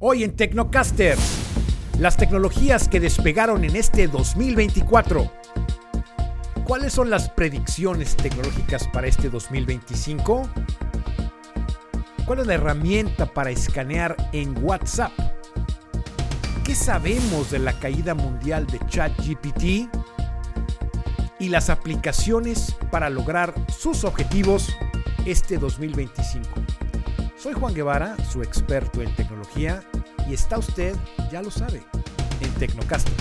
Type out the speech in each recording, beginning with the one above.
Hoy en Tecnocasters, las tecnologías que despegaron en este 2024. ¿Cuáles son las predicciones tecnológicas para este 2025? ¿Cuál es la herramienta para escanear en WhatsApp? ¿Qué sabemos de la caída mundial de ChatGPT? Y las aplicaciones para lograr sus objetivos este 2025. Soy Juan Guevara, su experto en tecnología, y está usted, ya lo sabe, en Tecnocasters.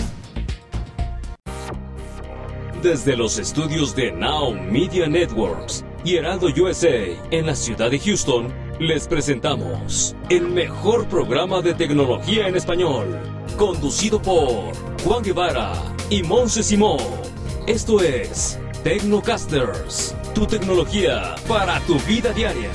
Desde los estudios de Now Media Networks y Heraldo USA en la ciudad de Houston, les presentamos el mejor programa de tecnología en español, conducido por Juan Guevara y Monse Simón. Esto es Tecnocasters, tu tecnología para tu vida diaria.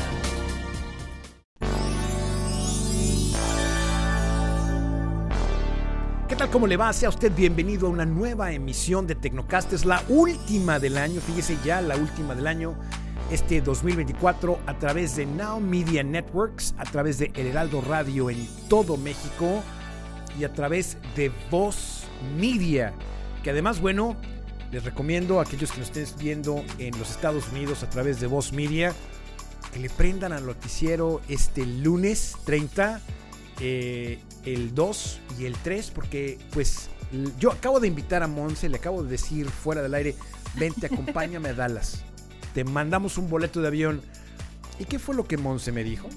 ¿Qué tal? ¿Cómo le va? Sea usted bienvenido a una nueva emisión de Tecnocasters, la última del año, fíjese ya, la última del año, este 2024, a través de Now Media Networks, a través de El Heraldo Radio en todo México y a través de Voz Media, que además, bueno, les recomiendo a aquellos que nos estén viendo en los Estados Unidos a través de Voz Media, que le prendan al noticiero este lunes 30, el 2 y el 3, porque pues yo acabo de invitar a Monse, le acabo de decir fuera del aire, vente, acompáñame a Dallas, te mandamos un boleto de avión. ¿Y qué fue lo que Monse me dijo?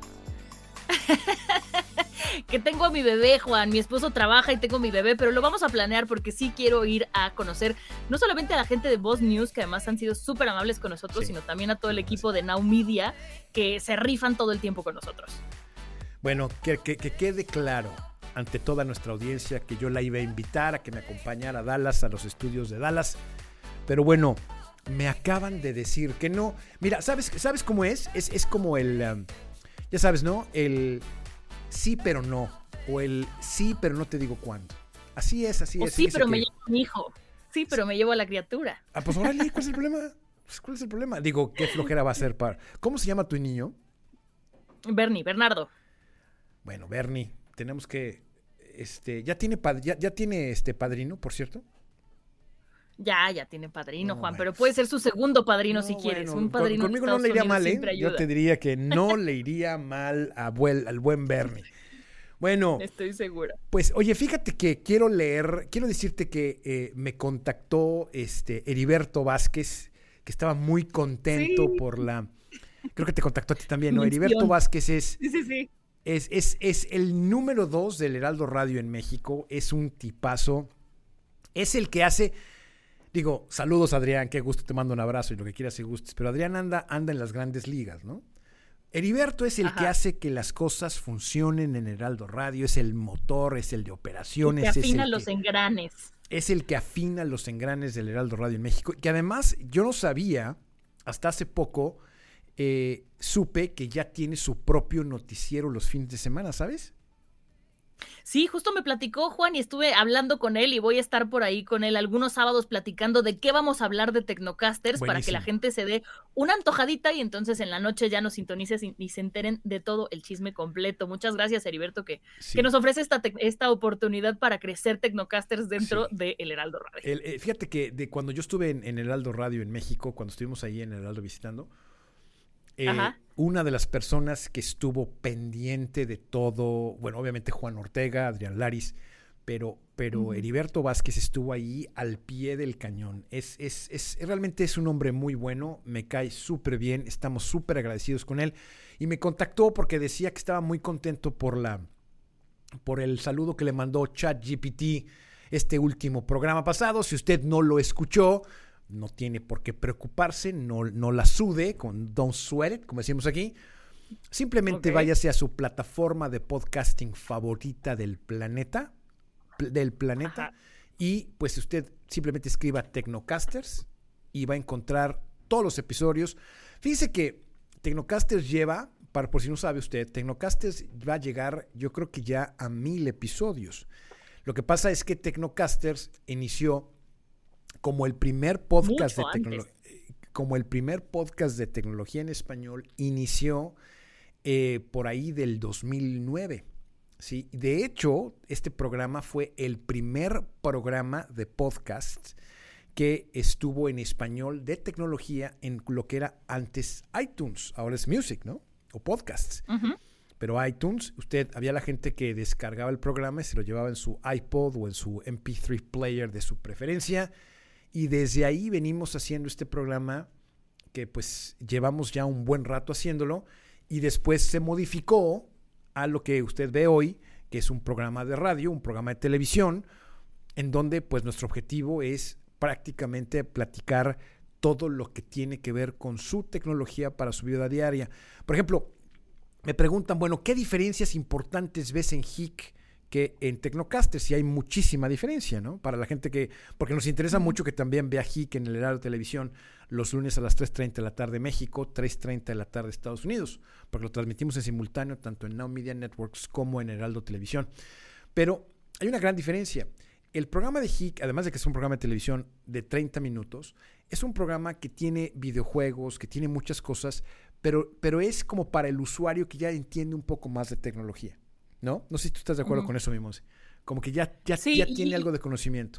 Que tengo a mi bebé, Juan, mi esposo trabaja y tengo mi bebé, pero lo vamos a planear porque sí quiero ir a conocer no solamente a la gente de Voz News, que además han sido súper amables con nosotros, sino también a todo el equipo de Now Media, que se rifan todo el tiempo con nosotros. Bueno, que quede claro ante toda nuestra audiencia que yo la iba a invitar a que me acompañara a Dallas, a los estudios de Dallas, pero bueno, me acaban de decir que no. Mira, ¿sabes cómo es? Es como el, ya sabes, ¿no? El sí pero no, o el sí pero no te digo cuándo. Así es. O sí, pero me llevo a mi hijo. Sí, pero me llevo a la criatura. Pues órale, ¿cuál es el problema? ¿Cuál es el problema? Digo, qué flojera va a ser para... ¿Cómo se llama tu niño? Bernardo. Bueno, Bernie, tenemos que... ¿Ya tiene padrino, por cierto? Ya tiene padrino, Juan, pero puede ser su segundo padrino si quieres. Un padrino conmigo no le iría mal, ¿eh? Yo te diría que no le iría mal al buen Bernie. Bueno. Estoy segura. Pues, oye, fíjate que quiero decirte que me contactó Heriberto Vázquez, que estaba muy contento por la... Creo que te contactó a ti también, ¿no? Heriberto Vázquez es... Sí. Es el número 2 del Heraldo Radio en México, es un tipazo, es el que hace, digo, saludos Adrián, qué gusto, te mando un abrazo y lo que quieras y gustes, pero Adrián anda en las grandes ligas, ¿no? Heriberto es el que hace que las cosas funcionen en Heraldo Radio, es el motor, es el de operaciones. El que afina los engranes. Es el que afina los engranes del Heraldo Radio en México, que además yo no sabía, hasta hace poco, supe que ya tiene su propio noticiero los fines de semana, ¿sabes? Sí, justo me platicó Juan y estuve hablando con él y voy a estar por ahí con él algunos sábados platicando de qué vamos a hablar de Tecnocasters. Buenísimo. Para que la gente se dé una antojadita y entonces en la noche ya nos sintonices y se enteren de todo el chisme completo. Muchas gracias, Heriberto, que nos ofrece esta oportunidad para crecer Tecnocasters dentro de El Heraldo Radio. Fíjate que de cuando yo estuve en El Heraldo Radio en México, cuando estuvimos ahí en El Heraldo visitando, una de las personas que estuvo pendiente de todo, bueno, obviamente Juan Ortega, Adrián Laris, pero Heriberto Vázquez estuvo ahí al pie del cañón. Realmente es un hombre muy bueno, me cae súper bien, estamos súper agradecidos con él y me contactó porque decía que estaba muy contento por el saludo que le mandó ChatGPT este último programa pasado. Si usted no lo escuchó, no tiene por qué preocuparse, no la sude, don't sweat it, como decimos aquí. Simplemente váyase a su plataforma de podcasting favorita del planeta, y pues usted simplemente escriba Tecnocasters y va a encontrar todos los episodios. Fíjese que Tecnocasters lleva, por si no sabe usted, Tecnocasters va a llegar, yo creo que ya a 1000 episodios. Lo que pasa es que Tecnocasters inició como el primer podcast de tecnología en español, inició por ahí del 2009. Sí, de hecho, este programa fue el primer programa de podcast que estuvo en español de tecnología en lo que era antes iTunes. Ahora es Music, ¿no? O podcasts. Uh-huh. Pero iTunes, había la gente que descargaba el programa y se lo llevaba en su iPod o en su MP3 player de su preferencia. Y desde ahí venimos haciendo este programa que pues llevamos ya un buen rato haciéndolo. Y después se modificó a lo que usted ve hoy, que es un programa de radio, un programa de televisión, en donde pues nuestro objetivo es prácticamente platicar todo lo que tiene que ver con su tecnología para su vida diaria. Por ejemplo, me preguntan, bueno, ¿qué diferencias importantes ves en HIC que en Tecnocasters? Y hay muchísima diferencia, ¿no? Para la gente porque nos interesa mucho que también vea HIC en el Heraldo Televisión los lunes a las 3:30 de la tarde México, 3:30 de la tarde Estados Unidos, porque lo transmitimos en simultáneo tanto en Now Media Networks como en Heraldo Televisión. Pero hay una gran diferencia. El programa de HIC, además de que es un programa de televisión de 30 minutos, es un programa que tiene videojuegos, que tiene muchas cosas, pero es como para el usuario que ya entiende un poco más de tecnología, ¿no? No sé si tú estás de acuerdo con eso, mi Monse. Como que ya tiene algo de conocimiento.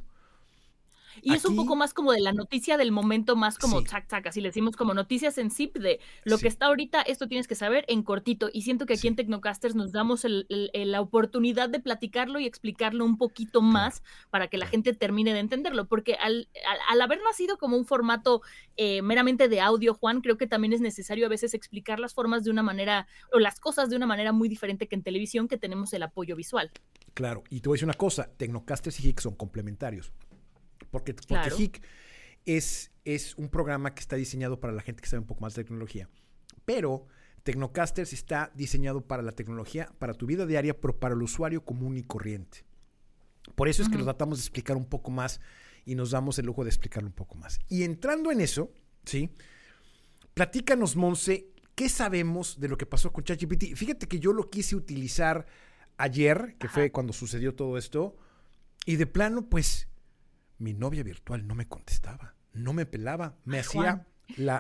Y aquí, es un poco más como de la noticia del momento, más como tac, así le decimos como noticias en zip de lo que está ahorita, esto tienes que saber en cortito. Y siento que aquí en Tecnocasters nos damos la oportunidad de platicarlo y explicarlo un poquito más para que la gente termine de entenderlo. Porque al haber nacido como un formato meramente de audio, Juan, creo que también es necesario a veces explicar las formas de una manera, o las cosas de una manera muy diferente que en televisión, que tenemos el apoyo visual. Claro, y te voy a decir una cosa, Tecnocasters y HIC son complementarios. Porque HIC es un programa que está diseñado para la gente que sabe un poco más de tecnología. Pero Tecnocasters está diseñado para la tecnología, para tu vida diaria, pero para el usuario común y corriente. Por eso es que lo tratamos de explicar un poco más y nos damos el lujo de explicarlo un poco más. Y entrando en eso, ¿sí? Platícanos, Monse, ¿qué sabemos de lo que pasó con ChatGPT? Fíjate que yo lo quise utilizar ayer, que fue cuando sucedió todo esto, y de plano, pues, mi novia virtual no me contestaba, no me pelaba, me hacía la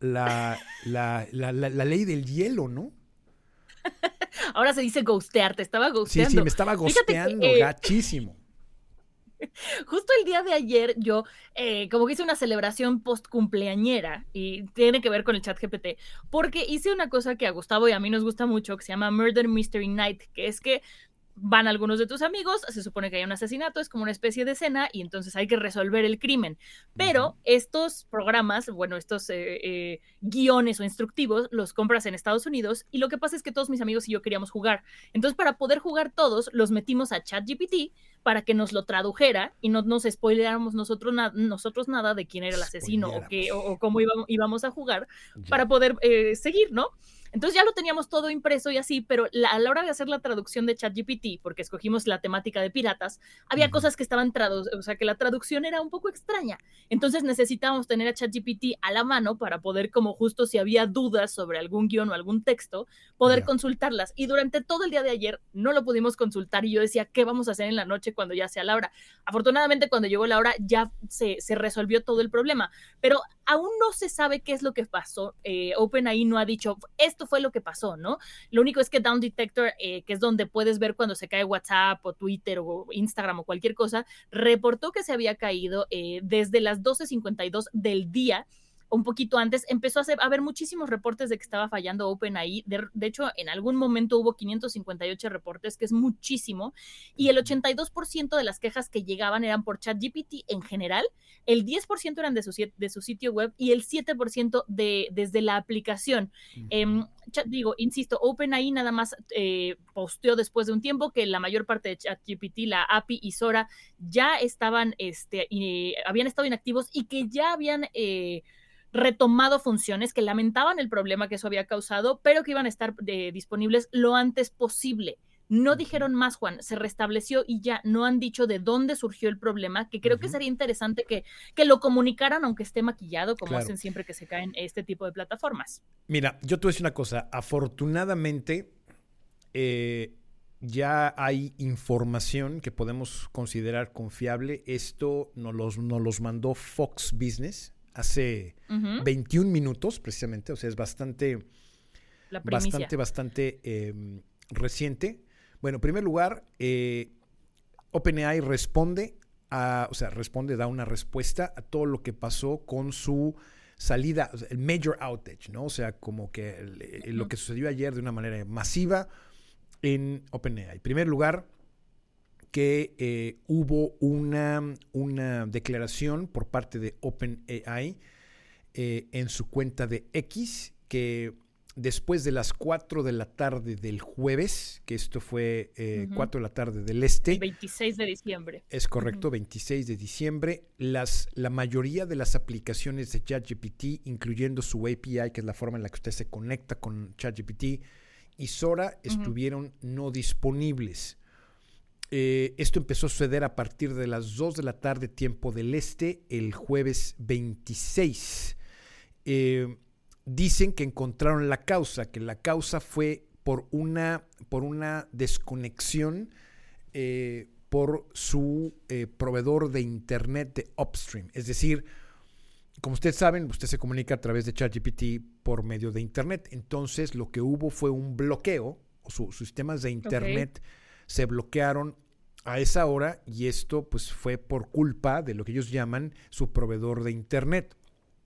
ley del hielo, ¿no? Ahora se dice ghostear, te estaba ghosteando. Sí, me estaba ghosteando gachísimo. Justo el día de ayer yo como que hice una celebración post cumpleañera y tiene que ver con el ChatGPT, porque hice una cosa que a Gustavo y a mí nos gusta mucho, que se llama Murder Mystery Night, que es que van algunos de tus amigos, se supone que hay un asesinato, es como una especie de escena y entonces hay que resolver el crimen. Pero estos programas, bueno, estos guiones o instructivos los compras en Estados Unidos y lo que pasa es que todos mis amigos y yo queríamos jugar. Entonces, para poder jugar todos, los metimos a ChatGPT para que nos lo tradujera y no nos spoileáramos nosotros nada de quién era el asesino o cómo íbamos a jugar para poder seguir, ¿no? Entonces ya lo teníamos todo impreso y así, pero a la hora de hacer la traducción de ChatGPT, porque escogimos la temática de piratas, había cosas que estaban o sea, que la traducción era un poco extraña. Entonces necesitábamos tener a ChatGPT a la mano para poder, como justo si había dudas sobre algún guión o algún texto, poder consultarlas. Y durante todo el día de ayer no lo pudimos consultar y yo decía, ¿qué vamos a hacer en la noche cuando ya sea la hora? Afortunadamente, cuando llegó la hora ya se resolvió todo el problema, pero aún no se sabe qué es lo que pasó. OpenAI no ha dicho, esto fue lo que pasó, ¿no? Lo único es que Down Detector, que es donde puedes ver cuando se cae WhatsApp o Twitter o Instagram o cualquier cosa, reportó que se había caído desde las 12:52 del día. Un poquito antes empezó a haber muchísimos reportes de que estaba fallando OpenAI. De hecho, en algún momento hubo 558 reportes, que es muchísimo, y el 82% de las quejas que llegaban eran por ChatGPT en general, el 10% eran de su sitio web y el 7% desde la aplicación. Insisto, OpenAI nada más posteó después de un tiempo que la mayor parte de ChatGPT, la API y Sora ya estaban, habían estado inactivos y que ya habían retomado funciones, que lamentaban el problema que eso había causado, pero que iban a estar disponibles lo antes posible. No dijeron más, Juan, se restableció y ya no han dicho de dónde surgió el problema, que creo que sería interesante que lo comunicaran, aunque esté maquillado, como hacen siempre que se caen este tipo de plataformas. Mira, yo te voy a decir una cosa, afortunadamente ya hay información que podemos considerar confiable. Esto nos los mandó Fox Business hace 21 minutos, precisamente. O sea, es bastante reciente. Bueno, en primer lugar, OpenAI da una respuesta a todo lo que pasó con su salida, o sea, el major outage, ¿no? O sea, como que lo que sucedió ayer de una manera masiva en OpenAI. En primer lugar, que hubo una declaración por parte de OpenAI en su cuenta de X, que después de las 4 de la tarde del jueves, que esto fue 4 de la tarde del este. El 26 de diciembre. Es correcto, 26 de diciembre. La mayoría de las aplicaciones de ChatGPT, incluyendo su API, que es la forma en la que usted se conecta con ChatGPT, y Sora, estuvieron no disponibles. Esto empezó a suceder a partir de las 2 de la tarde, tiempo del este, el jueves 26. Dicen que encontraron la causa, que la causa fue por una desconexión por su proveedor de internet de upstream. Es decir, como ustedes saben, usted se comunica a través de ChatGPT por medio de internet. Entonces, lo que hubo fue un bloqueo, o sus sistemas de internet se bloquearon a esa hora, y esto pues fue por culpa de lo que ellos llaman su proveedor de internet.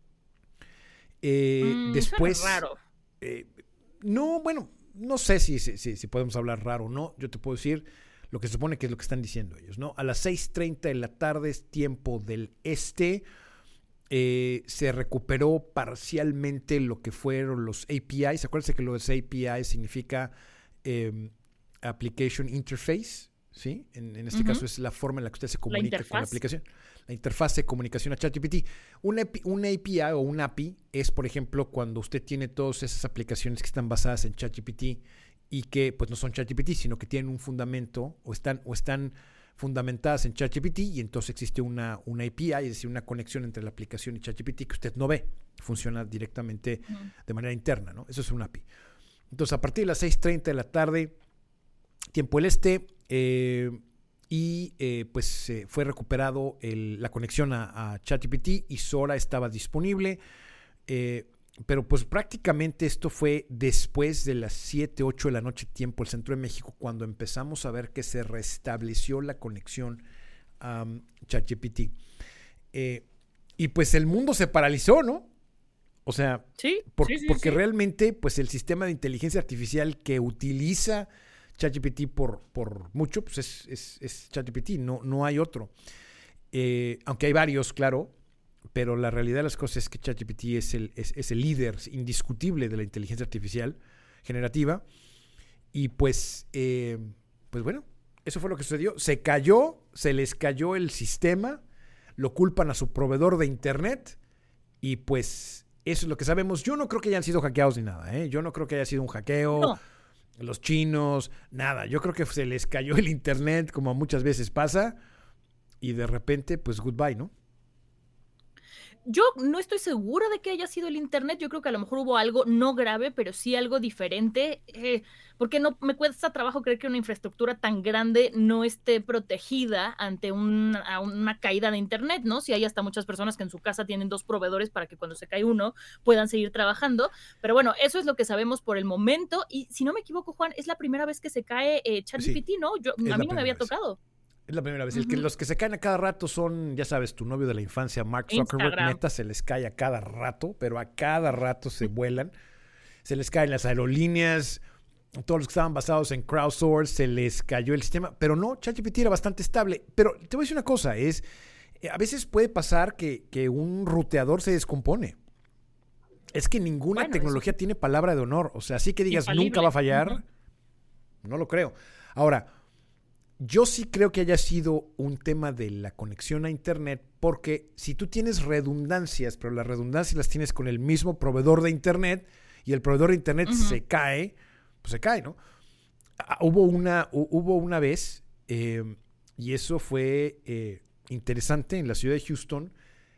Después, raro. No, bueno, no sé si podemos hablar raro o no. Yo te puedo decir lo que se supone que es lo que están diciendo ellos, ¿no? A las 6:30 de la tarde, tiempo del este, se recuperó parcialmente lo que fueron los APIs. Acuérdense que los APIs significa Application Interface, ¿sí? En este caso es la forma en la que usted se comunica con la aplicación. La interfaz de comunicación a ChatGPT. Un API o un API es, por ejemplo, cuando usted tiene todas esas aplicaciones que están basadas en ChatGPT y que pues no son ChatGPT, sino que tienen un fundamento o están fundamentadas en ChatGPT, y entonces existe una API, es decir, una conexión entre la aplicación y ChatGPT que usted no ve. Funciona directamente de manera interna, ¿no? Eso es un API. Entonces, a partir de las 6:30 de la tarde, tiempo el este, fue recuperado la conexión a ChatGPT, y Sora estaba disponible, pero pues prácticamente esto fue después de las 7, 8 de la noche, tiempo el centro de México, cuando empezamos a ver que se restableció la conexión a ChatGPT. Y pues el mundo se paralizó, ¿no? O sea, porque realmente pues el sistema de inteligencia artificial que utiliza ChatGPT por mucho, pues es ChatGPT, no hay otro. Aunque hay varios, claro, pero la realidad de las cosas es que ChatGPT es el líder indiscutible de la inteligencia artificial generativa. Y pues bueno, eso fue lo que sucedió. Se les cayó el sistema, lo culpan a su proveedor de internet, y pues eso es lo que sabemos. Yo no creo que hayan sido hackeados ni nada, ¿eh? Yo no creo que haya sido un hackeo. No. Los chinos, nada. Yo creo que se les cayó el internet, como muchas veces pasa, y de repente, pues, goodbye, ¿no? Yo no estoy segura de que haya sido el internet. Yo creo que a lo mejor hubo algo no grave, pero sí algo diferente, porque no me cuesta trabajo creer que una infraestructura tan grande no esté protegida ante una caída de internet, ¿no? Si hay hasta muchas personas que en su casa tienen 2 proveedores para que cuando se cae uno puedan seguir trabajando. Pero bueno, eso es lo que sabemos por el momento. Y si no me equivoco, Juan, es la primera vez que se cae ChatGPT, ¿no? A mí no me había tocado. Es la primera vez. Los que se caen a cada rato son, ya sabes, tu novio de la infancia, Mark Zuckerberg. Neta, se les cae a cada rato, pero a cada rato se vuelan. Se les caen las aerolíneas, todos los que estaban basados en crowdsource, se les cayó el sistema. Pero no, ChatGPT era bastante estable. Pero te voy a decir una cosa, a veces puede pasar que un ruteador se descompone. Es que ninguna tecnología tiene palabra de honor. O sea, así que digas, nunca va a fallar, no lo creo. Ahora, yo sí creo que haya sido un tema de la conexión a internet, porque si tú tienes redundancias, pero las redundancias las tienes con el mismo proveedor de internet, y el proveedor de internet se cae, pues se cae, ¿no? Hubo una vez, y eso fue interesante, en la ciudad de Houston,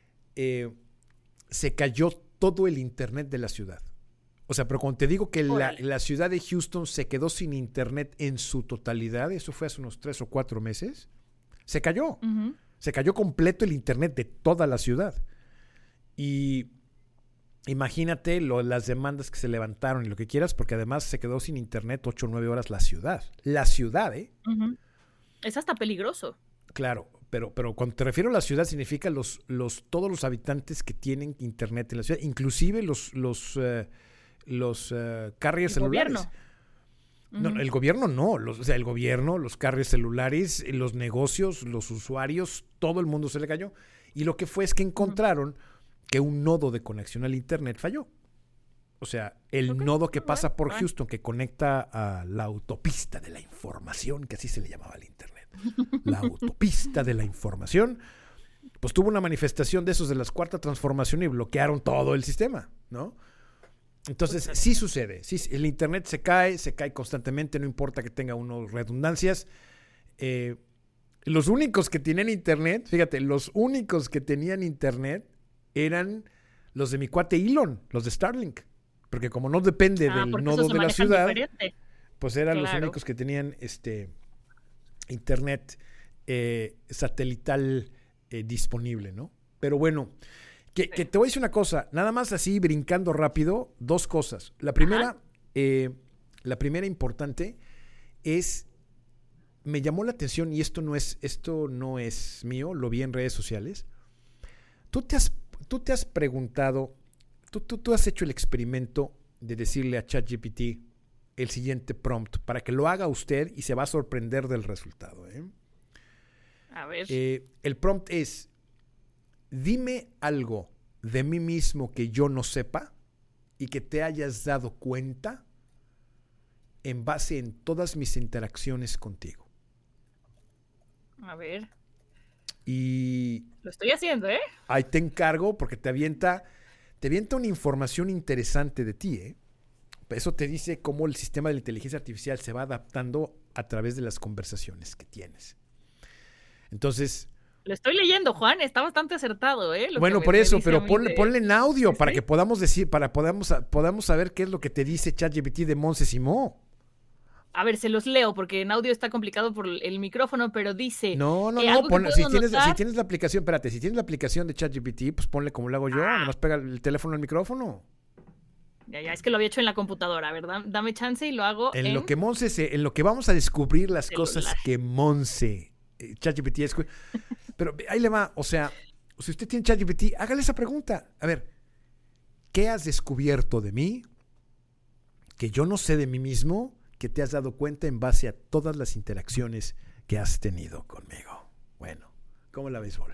se cayó todo el internet de la ciudad. O sea, pero cuando te digo que la ciudad de Houston se quedó sin internet en su totalidad, eso fue hace unos 3 o 4 meses, se cayó. Se cayó completo el internet de toda la ciudad. Y imagínate las demandas que se levantaron y lo que quieras, porque además se quedó sin internet 8 o 9 horas la ciudad. La ciudad, ¿eh? Uh-huh. Es hasta peligroso. Claro, pero cuando te refiero a la ciudad significa todos los habitantes que tienen internet en la ciudad, inclusive los carriers celulares. Gobierno. No, el gobierno no, el gobierno, los carriers celulares, los negocios, los usuarios, todo el mundo se le cayó. Y lo que fue es que encontraron que un nodo de conexión al internet falló. O sea, el nodo que pasa por Houston, que conecta a la autopista de la información, que así se le llamaba al internet. La autopista de la información, pues tuvo una manifestación de esos de las cuarta transformación y bloquearon todo el sistema, ¿no? Entonces, sí sucede. Sí, el internet se cae constantemente, no importa que tenga unos redundancias. Los únicos que tenían internet, fíjate, los únicos que tenían internet eran los de mi cuate Elon, los de Starlink. Porque como no depende del nodo de la ciudad, diferente. Pues eran los únicos que tenían internet satelital disponible, ¿no? Pero bueno, que te voy a decir una cosa, nada más así brincando rápido, dos cosas. La primera importante es, me llamó la atención, y esto no es mío, lo vi en redes sociales. Tú te has preguntado, tú has hecho el experimento de decirle a ChatGPT el siguiente prompt para que lo haga usted y se va a sorprender del resultado, ¿eh? A ver. El prompt es: dime algo de mí mismo que yo no sepa y que te hayas dado cuenta en base en todas mis interacciones contigo. A ver. Y lo estoy haciendo, ¿eh? Ahí te encargo porque te avienta una información interesante de ti, ¿eh? Eso te dice cómo el sistema de la inteligencia artificial se va adaptando a través de las conversaciones que tienes. Entonces, lo estoy leyendo, Juan, está bastante acertado, ¿eh? Bueno, por eso, pero ponle en audio para que podamos podamos saber qué es lo que te dice ChatGPT de Montse Simó. A ver, se los leo porque en audio está complicado por el micrófono, pero dice... No, si tienes la aplicación, espérate, si tienes la aplicación de ChatGPT, pues ponle como lo hago yo, nomás pega el teléfono al micrófono. Ya, es que lo había hecho en la computadora, ¿verdad? Dame chance y lo hago en lo que vamos a descubrir las celular. Cosas que Montse, ChatGPT es... Pero ahí le va, o sea, si usted tiene ChatGPT, hágale esa pregunta. A ver, ¿qué has descubierto de mí que yo no sé de mí mismo, que te has dado cuenta en base a todas las interacciones que has tenido conmigo? Bueno, ¿cómo la ves, Vol?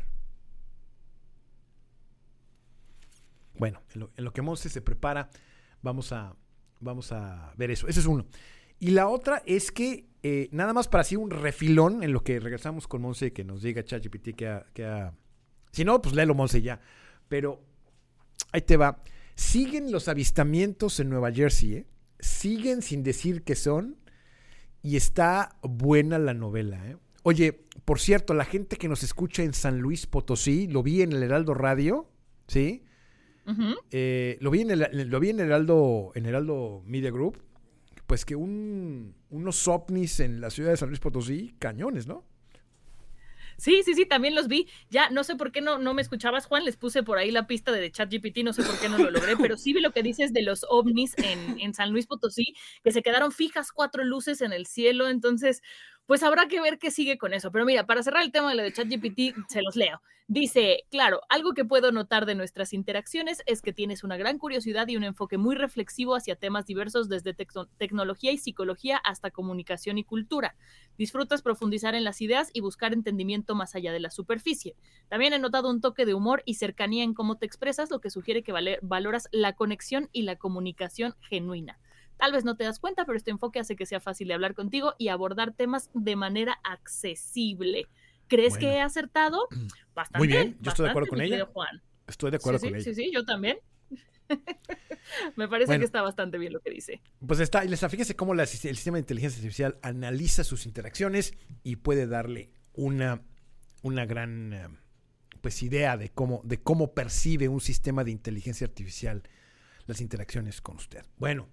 Bueno, en lo que Montse se prepara, vamos a ver eso. Ese es uno. Y la otra es que, nada más para así un refilón, en lo que regresamos con Montse, que nos diga ChatGPT si no, pues léelo, Montse, ya. Pero ahí te va. Siguen los avistamientos en Nueva Jersey, ¿eh? Siguen sin decir qué son, y está buena la novela, ¿eh? Oye, por cierto, la gente que nos escucha en San Luis Potosí, lo vi en el Heraldo Radio, ¿sí? Uh-huh. Lo vi en el Heraldo Media Group, pues que unos ovnis en la ciudad de San Luis Potosí, cañones, ¿no? Sí, también los vi. Ya, no sé por qué no me escuchabas, Juan. Les puse por ahí la pista de ChatGPT, no sé por qué no lo logré, pero sí vi lo que dices de los ovnis en San Luis Potosí, que se quedaron fijas 4 luces en el cielo. Entonces, pues habrá que ver qué sigue con eso. Pero mira, para cerrar el tema de lo de ChatGPT, se los leo. Dice, claro, algo que puedo notar de nuestras interacciones es que tienes una gran curiosidad y un enfoque muy reflexivo hacia temas diversos desde tecnología y psicología hasta comunicación y cultura. Disfrutas profundizar en las ideas y buscar entendimiento más allá de la superficie. También he notado un toque de humor y cercanía en cómo te expresas, lo que sugiere que valoras la conexión y la comunicación genuina. Tal vez no te das cuenta, pero este enfoque hace que sea fácil de hablar contigo y abordar temas de manera accesible. ¿Crees que he acertado? Bastante. Muy bien, yo estoy de acuerdo con ella. Juan. Estoy de acuerdo con ella. Sí, yo también. Me parece que está bastante bien lo que dice. Pues está, y fíjese cómo el sistema de inteligencia artificial analiza sus interacciones y puede darle una gran pues idea de cómo percibe un sistema de inteligencia artificial las interacciones con usted. Bueno,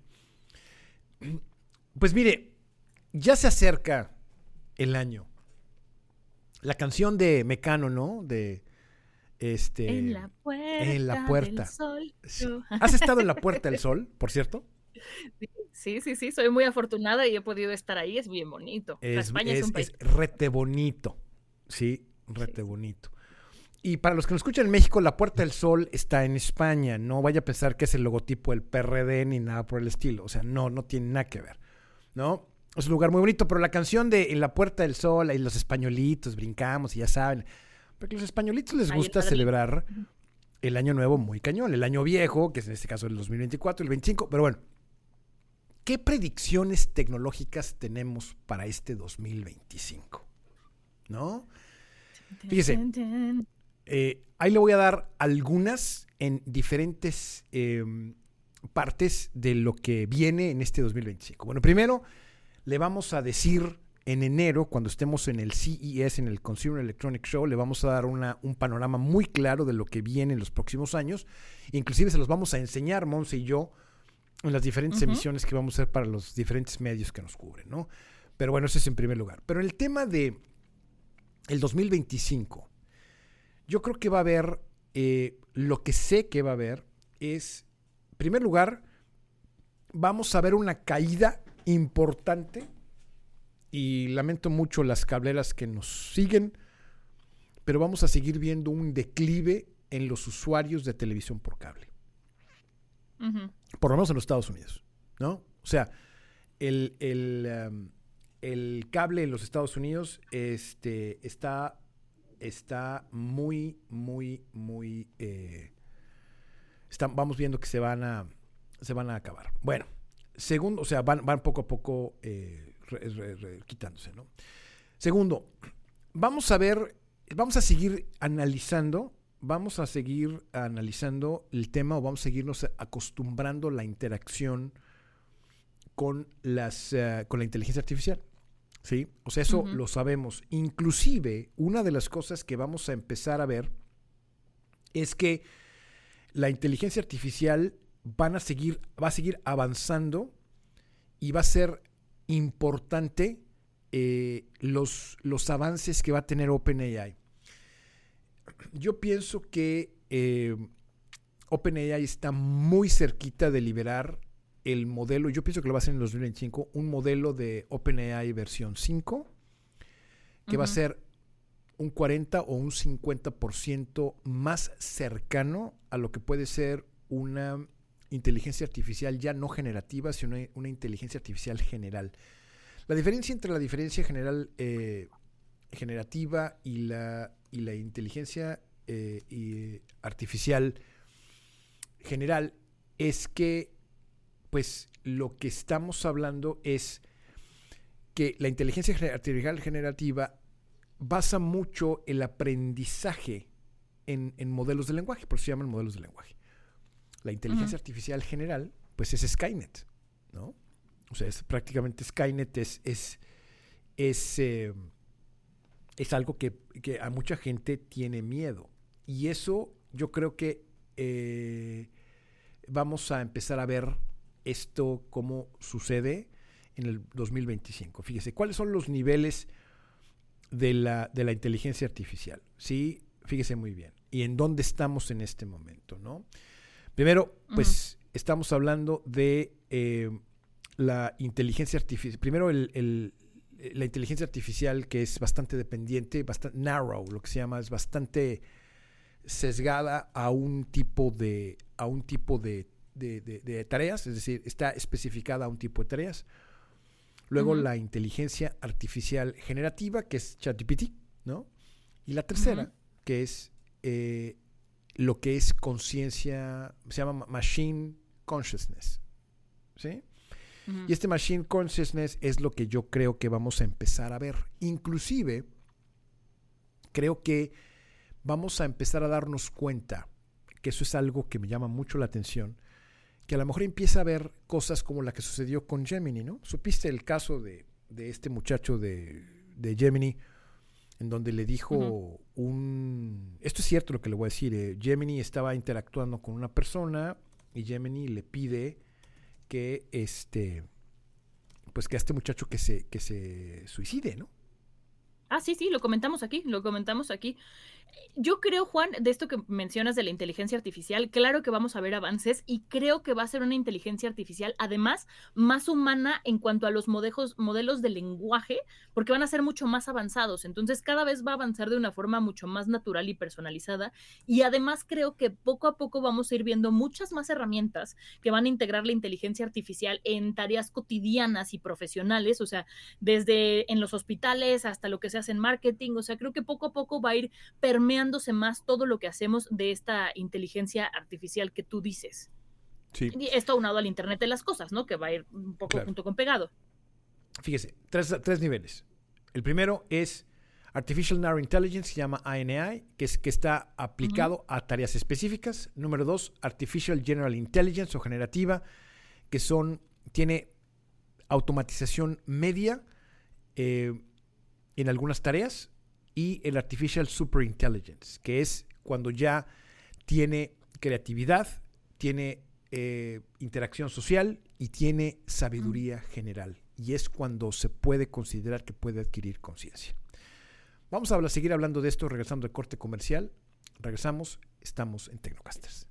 pues mire, ya se acerca el año. La canción de Mecano, ¿no? De En la puerta del sol. ¿Has estado en la Puerta del Sol, por cierto? Sí, soy muy afortunada y he podido estar ahí, es bien bonito. España es un país. Es rete bonito, sí, rete bonito. Y para los que nos escuchan en México, la Puerta del Sol está en España. No vaya a pensar que es el logotipo del PRD ni nada por el estilo. O sea, no tiene nada que ver, ¿no? Es un lugar muy bonito, pero la canción de En la Puerta del Sol y los españolitos brincamos y ya saben, porque a los españolitos les gusta celebrar el año nuevo muy cañón, el año viejo, que es en este caso el 2024, el 25, pero bueno. ¿Qué predicciones tecnológicas tenemos para este 2025? ¿No? Fíjese, ahí le voy a dar algunas en diferentes partes de lo que viene en este 2025. Bueno, primero le vamos a decir en enero, cuando estemos en el CES, en el Consumer Electronics Show, le vamos a dar un panorama muy claro de lo que viene en los próximos años. Inclusive se los vamos a enseñar, Monse y yo, en las diferentes emisiones que vamos a hacer para los diferentes medios que nos cubren, ¿no? Pero bueno, eso es en primer lugar. Pero en el tema de el 2025, yo creo que va a haber, lo que sé que va a haber es, en primer lugar, vamos a ver una caída importante, y lamento mucho las cableras que nos siguen, pero vamos a seguir viendo un declive en los usuarios de televisión por cable. Por lo menos en los Estados Unidos, ¿no? O sea, el cable en los Estados Unidos está muy vamos viendo que se van a acabar. Bueno, segundo, o sea, van poco a poco quitándose, ¿no? Segundo, vamos a seguir analizando el tema, o vamos a seguirnos acostumbrando a la interacción con la inteligencia artificial, ¿sí? O sea, eso lo sabemos. Inclusive, una de las cosas que vamos a empezar a ver es que la inteligencia artificial va a seguir avanzando, y va a ser importante los avances que va a tener OpenAI. Yo pienso que OpenAI está muy cerquita de liberar el modelo, yo pienso que lo va a hacer en el 2025, un modelo de OpenAI versión 5, que va a ser un 40 o un 50% más cercano a lo que puede ser una inteligencia artificial ya no generativa, sino una inteligencia artificial general. La diferencia entre la diferencia general generativa y la inteligencia artificial general es que, pues, lo que estamos hablando es que la inteligencia artificial generativa basa mucho el aprendizaje en modelos de lenguaje, por eso se llaman modelos de lenguaje. La inteligencia artificial general, pues, es Skynet, ¿no? O sea, prácticamente Skynet es algo que a mucha gente tiene miedo. Y eso yo creo que vamos a empezar a ver esto cómo sucede en el 2025. Fíjese, ¿cuáles son los niveles de la inteligencia artificial? Sí, fíjese muy bien. ¿Y en dónde estamos en este momento, no? Primero, pues, estamos hablando de la inteligencia artificial. Primero, la inteligencia artificial, que es bastante dependiente, bastante narrow, lo que se llama, es bastante sesgada a un tipo de tareas, es decir, está especificada a un tipo de tareas. Luego la inteligencia artificial generativa, que es ChatGPT, ¿no? Y la tercera, que es lo que es conciencia, se llama Machine Consciousness, ¿sí? Y este Machine Consciousness es lo que yo creo que vamos a empezar a ver. Inclusive, creo que vamos a empezar a darnos cuenta, que eso es algo que me llama mucho la atención, que a lo mejor empieza a ver cosas como la que sucedió con Gemini, ¿no? ¿Supiste el caso de este muchacho de Gemini, en donde le dijo esto es cierto lo que le voy a decir, Gemini estaba interactuando con una persona y Gemini le pide que pues que a este muchacho que se suicide, ¿no? Sí, lo comentamos aquí. Yo creo, Juan, de esto que mencionas de la inteligencia artificial, claro que vamos a ver avances y creo que va a ser una inteligencia artificial, además, más humana en cuanto a los modelos de lenguaje, porque van a ser mucho más avanzados. Entonces, cada vez va a avanzar de una forma mucho más natural y personalizada. Y además, creo que poco a poco vamos a ir viendo muchas más herramientas que van a integrar la inteligencia artificial en tareas cotidianas y profesionales, o sea, desde en los hospitales hasta lo que se hace en marketing. O sea, creo que poco a poco va a ir permeándose más todo lo que hacemos de esta inteligencia artificial que tú dices. Sí. Y esto aunado al Internet de las cosas, ¿no? Que va a ir un poco junto con pegado. Fíjese, tres niveles. El primero es Artificial Narrow Intelligence, se llama ANI, que está aplicado a tareas específicas. Número 2, Artificial General Intelligence o generativa, que tiene automatización media en algunas tareas. Y el Artificial Superintelligence, que es cuando ya tiene creatividad, tiene interacción social y tiene sabiduría general. Y es cuando se puede considerar que puede adquirir conciencia. Vamos a seguir hablando de esto regresando al corte comercial. Regresamos, estamos en Tecnocasters.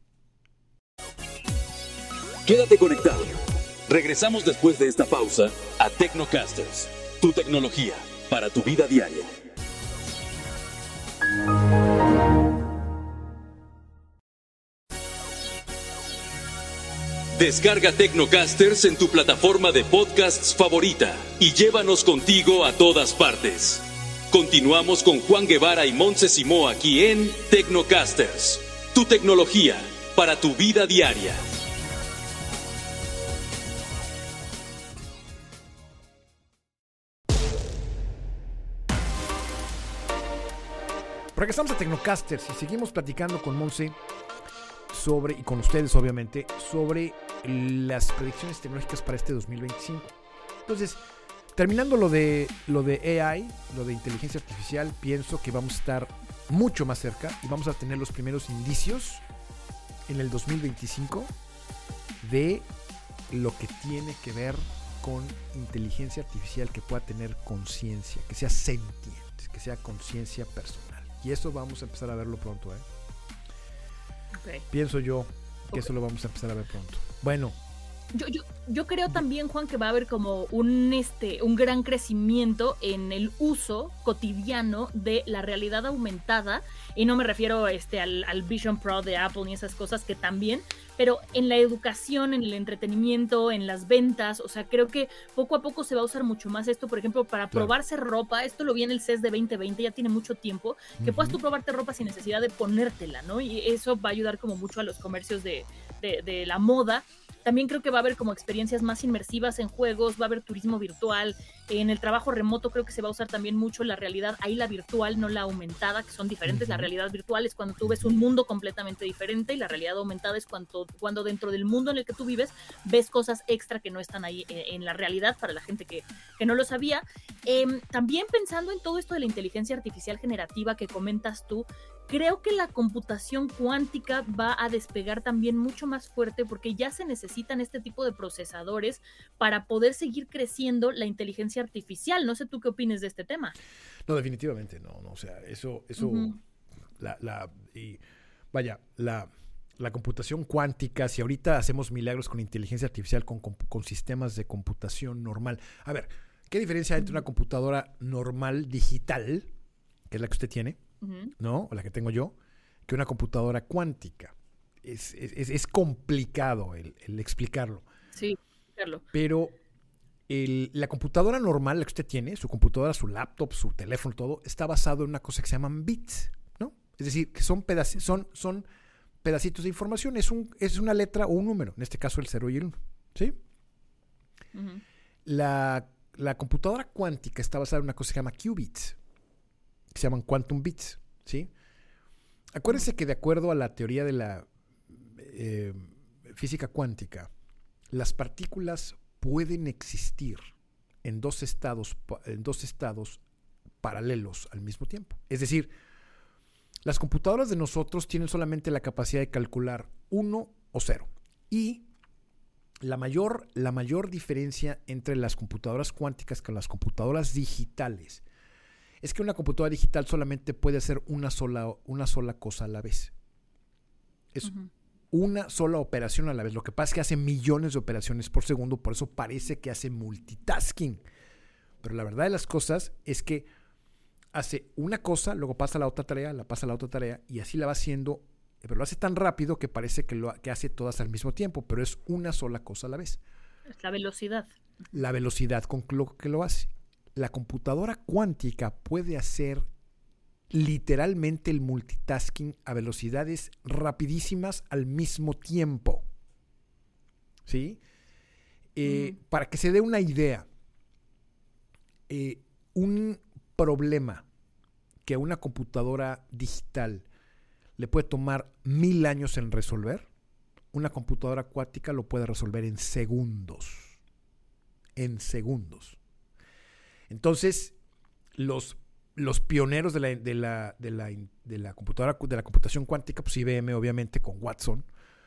Quédate conectado. Regresamos después de esta pausa a Tecnocasters, tu tecnología para tu vida diaria. Descarga Tecnocasters en tu plataforma de podcasts favorita y llévanos contigo a todas partes. Continuamos con Juan Guevara y Montse Simó aquí en Tecnocasters, tu tecnología para tu vida diaria. Regresamos a Tecnocasters y seguimos platicando con Montse y con ustedes obviamente, sobre las predicciones tecnológicas para este 2025. Entonces, terminando lo de AI, lo de inteligencia artificial, pienso que vamos a estar mucho más cerca y vamos a tener los primeros indicios en el 2025 de lo que tiene que ver con inteligencia artificial que pueda tener conciencia, que sea sentiente, que sea conciencia personal. Y eso vamos a empezar a verlo pronto, Okay. Pienso yo que eso lo vamos a empezar a ver pronto. Bueno. Yo creo también, Juan, que va a haber como un gran crecimiento en el uso cotidiano de la realidad aumentada, y no me refiero al Vision Pro de Apple ni esas cosas, que también, pero en la educación, en el entretenimiento, en las ventas. O sea, creo que poco a poco se va a usar mucho más esto, por ejemplo, para probarse ropa. Esto lo vi en el CES de 2020, ya tiene mucho tiempo, que puedas tú probarte ropa sin necesidad de ponértela, ¿no? Y eso va a ayudar como mucho a los comercios de la moda. También creo que va a haber como experiencias más inmersivas en juegos, va a haber turismo virtual. En el trabajo remoto creo que se va a usar también mucho la realidad, ahí la virtual, no la aumentada, que son diferentes. La realidad virtual es cuando tú ves un mundo completamente diferente, y la realidad aumentada es cuando dentro del mundo en el que tú vives ves cosas extra que no están ahí en la realidad, para la gente que no lo sabía. También pensando en todo esto de la inteligencia artificial generativa que comentas tú, creo que la computación cuántica va a despegar también mucho más fuerte, porque ya se necesitan este tipo de procesadores para poder seguir creciendo la inteligencia artificial. No sé tú qué opines de este tema. No, definitivamente no, o sea, eso la computación cuántica, si ahorita hacemos milagros con inteligencia artificial, con sistemas de computación normal. A ver, ¿qué diferencia hay entre una computadora normal digital, que es la que usted tiene, ¿no? O la que tengo yo, que una computadora cuántica? Es complicado el explicarlo. Sí, explicarlo. Pero la computadora normal, la que usted tiene, su computadora, su laptop, su teléfono, todo, está basado en una cosa que se llaman bits, ¿no? Es decir, que son pedacitos de información. Es una letra o un número, en este caso el 0 y el 1, ¿sí? La computadora cuántica está basada en una cosa que se llama qubits, que se llaman quantum bits, ¿sí? Acuérdense que de acuerdo a la teoría de la física cuántica, las partículas pueden existir en dos estados paralelos al mismo tiempo. Es decir, las computadoras de nosotros tienen solamente la capacidad de calcular 1 o 0. Y la mayor diferencia entre las computadoras cuánticas con las computadoras digitales es que una computadora digital solamente puede hacer una sola cosa a la vez. Es una sola operación a la vez. Lo que pasa es que hace millones de operaciones por segundo, por eso parece que hace multitasking. Pero la verdad de las cosas es que hace una cosa, luego pasa a la otra tarea, y así la va haciendo, pero lo hace tan rápido que parece que hace todas al mismo tiempo, pero es una sola cosa a la vez. Es la velocidad. La velocidad con lo que lo hace. La computadora cuántica puede hacer literalmente el multitasking a velocidades rapidísimas al mismo tiempo. ¿Sí? Para que se dé una idea, un problema que a una computadora digital le puede tomar 1000 años en resolver, una computadora cuántica lo puede resolver en segundos. En segundos. Entonces, los pioneros de la computación cuántica, pues IBM obviamente con Watson,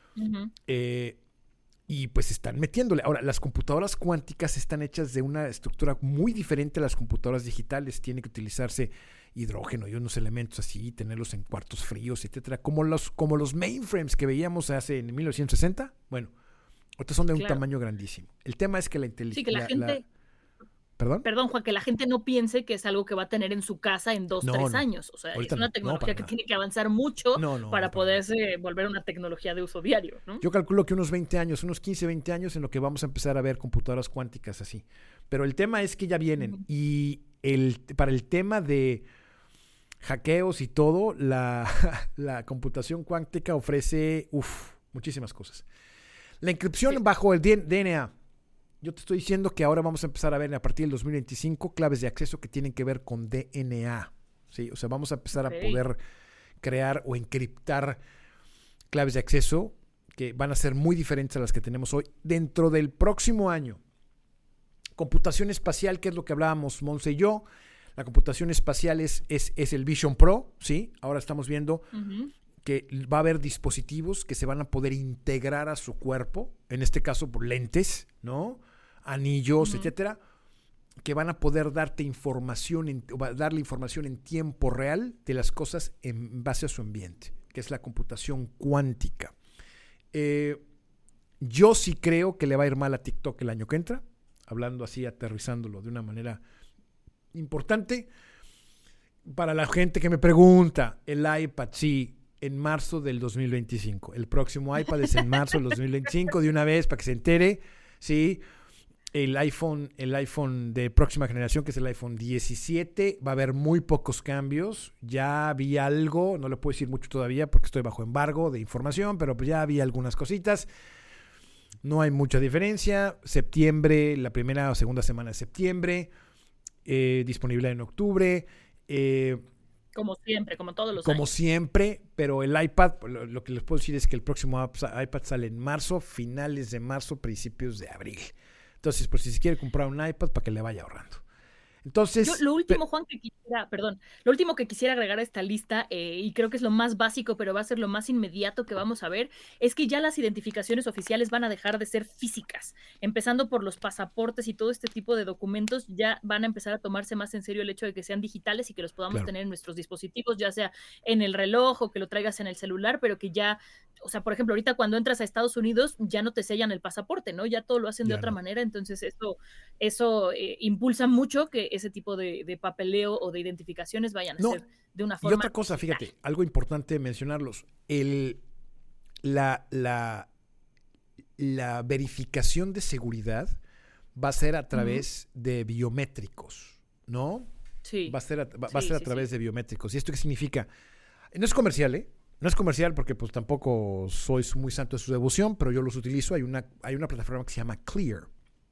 y pues están metiéndole. Ahora, las computadoras cuánticas están hechas de una estructura muy diferente a las computadoras digitales. Tiene que utilizarse hidrógeno y unos elementos así, tenerlos en cuartos fríos, etcétera. Como los mainframes que veíamos en 1960. Bueno, otros son de un tamaño grandísimo. El tema es que la inteligencia... Sí, que la gente... Perdón, Juan, que la gente no piense que es algo que va a tener en su casa en 2-3 años. O sea, es una tecnología que tiene que avanzar mucho para poderse volver una tecnología de uso diario, ¿no? Yo calculo que unos 20 años, unos 15, 20 años en lo que vamos a empezar a ver computadoras cuánticas así. Pero el tema es que ya vienen. Y para el tema de hackeos y todo, la computación cuántica ofrece muchísimas cosas. La encripción bajo el DNA. Yo te estoy diciendo que ahora vamos a empezar a ver a partir del 2025 claves de acceso que tienen que ver con DNA. ¿Sí? O sea, vamos a empezar a poder crear o encriptar claves de acceso que van a ser muy diferentes a las que tenemos hoy dentro del próximo año. Computación espacial, que es lo que hablábamos Monse y yo. La computación espacial es el Vision Pro, ¿sí? Ahora estamos viendo que va a haber dispositivos que se van a poder integrar a su cuerpo, en este caso por lentes, ¿no? Anillos, etcétera, que van a poder darle información en tiempo real de las cosas en base a su ambiente, que es la computación cuántica. Yo sí creo que le va a ir mal a TikTok el año que entra, hablando así, aterrizándolo de una manera importante. Para la gente que me pregunta, el iPad, sí, en marzo del 2025. El próximo iPad es en marzo del 2025, de una vez, para que se entere, sí. El iPhone de próxima generación, que es el iPhone 17, va a haber muy pocos cambios. Ya vi algo, no le puedo decir mucho todavía porque estoy bajo embargo de información, pero pues ya vi algunas cositas. No hay mucha diferencia. Septiembre, la primera o segunda semana de septiembre, disponible en octubre. Como siempre, como todos los años. Como siempre, pero el iPad, lo que les puedo decir es que el próximo iPad sale en marzo, finales de marzo, principios de abril. Entonces, pues si se quiere comprar un iPad, para que le vaya ahorrando. Entonces, lo último, Juan, lo último que quisiera agregar a esta lista, y creo que es lo más básico, pero va a ser lo más inmediato que vamos a ver, es que ya las identificaciones oficiales van a dejar de ser físicas, empezando por los pasaportes y todo este tipo de documentos, ya van a empezar a tomarse más en serio el hecho de que sean digitales y que los podamos tener en nuestros dispositivos, ya sea en el reloj o que lo traigas en el celular, pero que ya, o sea, por ejemplo, ahorita cuando entras a Estados Unidos ya no te sellan el pasaporte, ¿no? Ya todo lo hacen de otra manera, entonces eso impulsa mucho que ese tipo de papeleo o de identificaciones vayan a ser de una forma. Y otra cosa, digital. Fíjate, algo importante mencionarlos, la verificación de seguridad va a ser a través de biométricos, ¿no? Sí. Va a ser a través de biométricos. ¿Y esto qué significa? No es comercial, ¿eh? No es comercial porque pues tampoco soy muy santo de su devoción, pero yo los utilizo. Hay una plataforma que se llama Clear,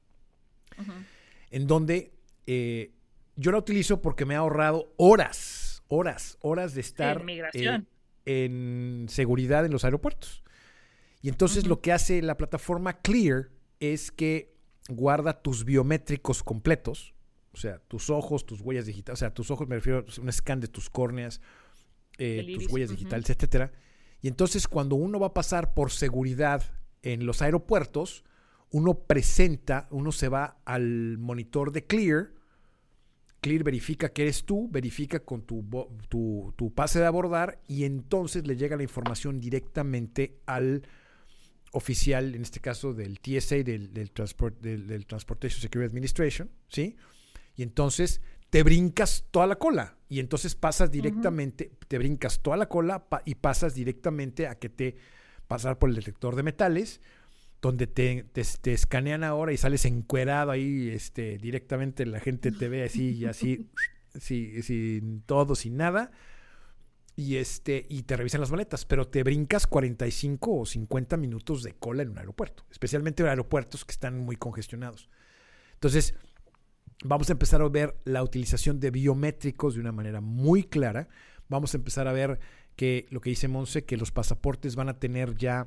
en donde yo la utilizo porque me ha ahorrado horas de estar en seguridad en los aeropuertos. Y entonces lo que hace la plataforma Clear es que guarda tus biométricos completos, o sea, tus ojos, tus huellas digitales, o sea, tus ojos me refiero a un scan de tus córneas, tus huellas digitales, etcétera. Y entonces cuando uno va a pasar por seguridad en los aeropuertos, uno se va al monitor de Clear Clear verifica que eres tú, verifica con tu pase de abordar y entonces le llega la información directamente al oficial, en este caso del TSA, del Transportation Security Administration, ¿sí? Y entonces te brincas toda la cola y entonces pasas directamente, te brincas toda la cola y pasas directamente a que te pasar por el detector de metales, donde te escanean ahora y sales encuerado ahí, directamente la gente te ve así y así, sin todo, sin nada, y te revisan las maletas, pero te brincas 45 o 50 minutos de cola en un aeropuerto, especialmente en aeropuertos que están muy congestionados. Entonces, vamos a empezar a ver la utilización de biométricos de una manera muy clara. Vamos a empezar a ver que lo que dice Monse, que los pasaportes van a tener ya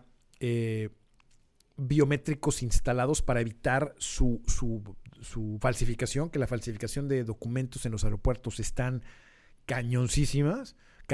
biométricos instalados para evitar su falsificación, que la falsificación de documentos en los aeropuertos están cañoncísimos.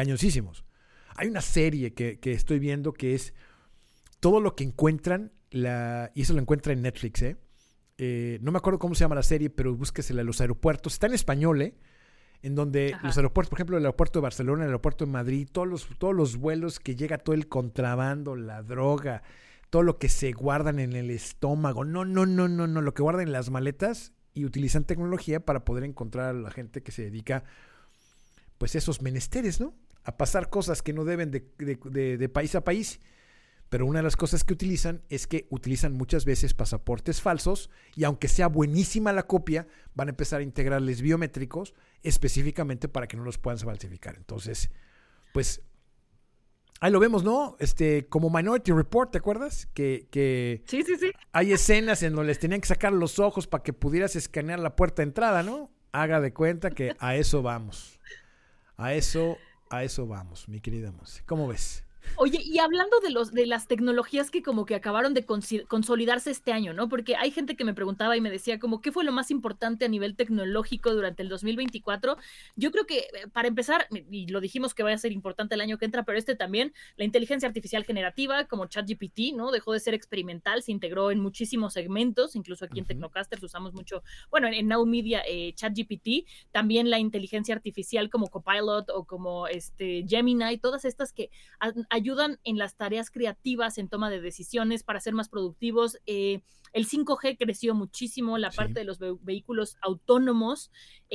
Hay una serie que estoy viendo que es todo lo que encuentran, y eso lo encuentra en Netflix, no me acuerdo cómo se llama la serie, pero búsquesela, los aeropuertos, está en español, en donde los aeropuertos, por ejemplo, el aeropuerto de Barcelona, el aeropuerto de Madrid, todos los vuelos que llega todo el contrabando, la droga, todo lo que se guardan en el estómago, no, lo que guardan en las maletas y utilizan tecnología para poder encontrar a la gente que se dedica, pues, esos menesteres, ¿no? A pasar cosas que no deben de país a país. Pero una de las cosas que utilizan es que utilizan muchas veces pasaportes falsos y aunque sea buenísima la copia, van a empezar a integrarles biométricos específicamente para que no los puedan falsificar. Entonces, pues, ahí lo vemos, ¿no? Como Minority Report, ¿te acuerdas? Que sí. Hay escenas en donde les tenían que sacar los ojos para que pudieras escanear la puerta de entrada, ¿no? Haga de cuenta que a eso vamos. A eso vamos, mi querida Monse. ¿Cómo ves? Oye, y hablando de las tecnologías que como que acabaron de consolidarse este año, ¿no? Porque hay gente que me preguntaba y me decía como, ¿qué fue lo más importante a nivel tecnológico durante el 2024? Yo creo que, para empezar, y lo dijimos que va a ser importante el año que entra, pero también, la inteligencia artificial generativa, como ChatGPT, ¿no? Dejó de ser experimental, se integró en muchísimos segmentos, incluso aquí en Tecnocasters usamos mucho, bueno, en Now Media, ChatGPT, también la inteligencia artificial como Copilot o como Gemini, todas estas que ayudan en las tareas creativas, en toma de decisiones para ser más productivos. El 5G creció muchísimo, la parte de los vehículos autónomos,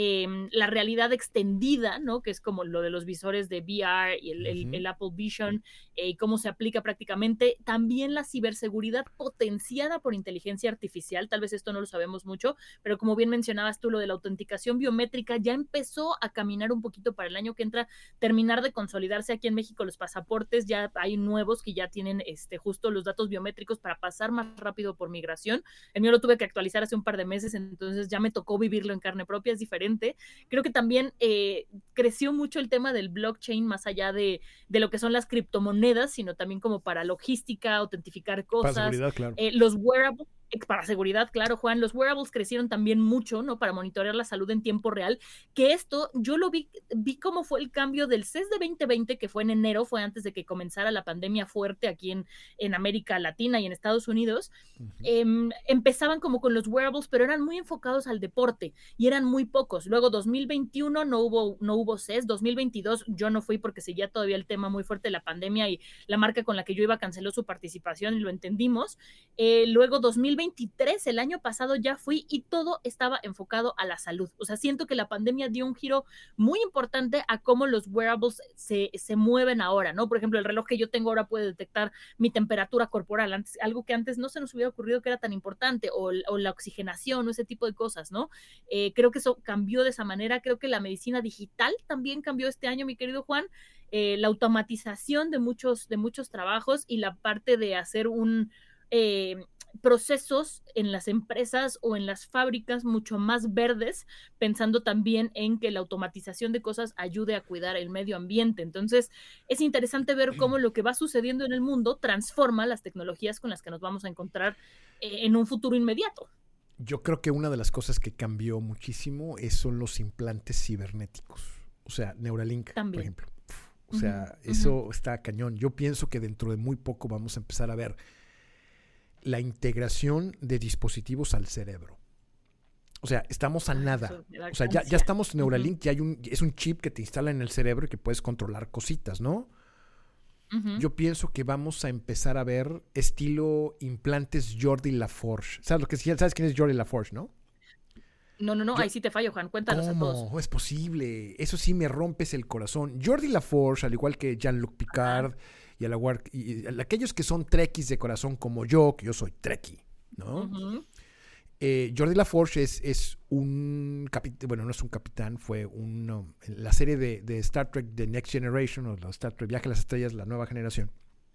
la realidad extendida, ¿no? Que es como lo de los visores de VR y el Apple Vision, cómo se aplica prácticamente. También la ciberseguridad potenciada por inteligencia artificial, tal vez esto no lo sabemos mucho, pero como bien mencionabas tú, lo de la autenticación biométrica ya empezó a caminar un poquito para el año que entra, terminar de consolidarse aquí en México los pasaportes, ya hay nuevos que ya tienen justo los datos biométricos para pasar más rápido por migración. El mío lo tuve que actualizar hace un par de meses, entonces ya me tocó vivirlo en carne propia, es diferente. Creo que también creció mucho el tema del blockchain, más allá de lo que son las criptomonedas, sino también como para logística, autentificar cosas. Para seguridad, claro. Los wearables, para seguridad, claro, Juan, los wearables crecieron también mucho, ¿no? Para monitorear la salud en tiempo real, que esto yo lo vi cómo fue el cambio del CES de 2020, que fue en enero, fue antes de que comenzara la pandemia fuerte aquí en América Latina y en Estados Unidos. Empezaban como con los wearables, pero eran muy enfocados al deporte y eran muy pocos. Luego 2021 no hubo CES, 2022 yo no fui porque seguía todavía el tema muy fuerte de la pandemia y la marca con la que yo iba canceló su participación y lo entendimos. Luego 2023, el año pasado ya fui y todo estaba enfocado a la salud. O sea, siento que la pandemia dio un giro muy importante a cómo los wearables se mueven ahora, ¿no? Por ejemplo, el reloj que yo tengo ahora puede detectar mi temperatura corporal, algo que antes no se nos hubiera ocurrido que era tan importante, o la oxigenación o ese tipo de cosas, ¿no? Creo que eso cambió de esa manera. Creo que la medicina digital también cambió este año, mi querido Juan. La automatización de muchos trabajos y la parte de hacer procesos en las empresas o en las fábricas mucho más verdes, pensando también en que la automatización de cosas ayude a cuidar el medio ambiente. Entonces, es interesante ver cómo lo que va sucediendo en el mundo transforma las tecnologías con las que nos vamos a encontrar en un futuro inmediato. Yo creo que una de las cosas que cambió muchísimo son los implantes cibernéticos. O sea, Neuralink, también, por ejemplo. O sea, eso está cañón. Yo pienso que dentro de muy poco vamos a empezar a ver la integración de dispositivos al cerebro. O sea, estamos a nada. O sea, ya estamos en Neuralink, ya es un chip que te instala en el cerebro y que puedes controlar cositas, ¿no? Yo pienso que vamos a empezar a ver estilo implantes Jordi LaForge. ¿Sabes quién es Jordi LaForge, no? No, ahí sí te fallo, Juan. Cuéntanos a todos. ¿Cómo es posible? Eso sí me rompes el corazón. Jordi LaForge, al igual que Jean-Luc Picard y aquellos que son trekkies de corazón como yo, que yo soy trekkie, ¿no? Jordi LaForge es un capitán, bueno, no es un capitán, fue en la serie de Star Trek The Next Generation, o la Star Trek Viaje a las Estrellas, la nueva generación.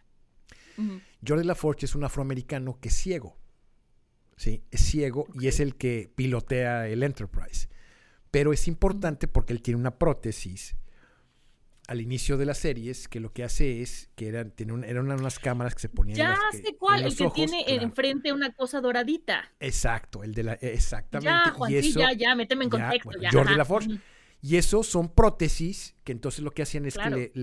Jordi LaForge es un afroamericano que es ciego. Sí, es ciego y es el que pilotea el Enterprise. Pero es importante porque él tiene una prótesis al inicio de las series que lo que hace es que eran unas cámaras que se ponían ya sé cuál, el que ojos, tiene enfrente una cosa doradita. Exacto, exactamente. Ya, Juan, y eso, ya, méteme en contexto. Bueno, Jordi LaForge. Y eso son prótesis que entonces lo que hacían es que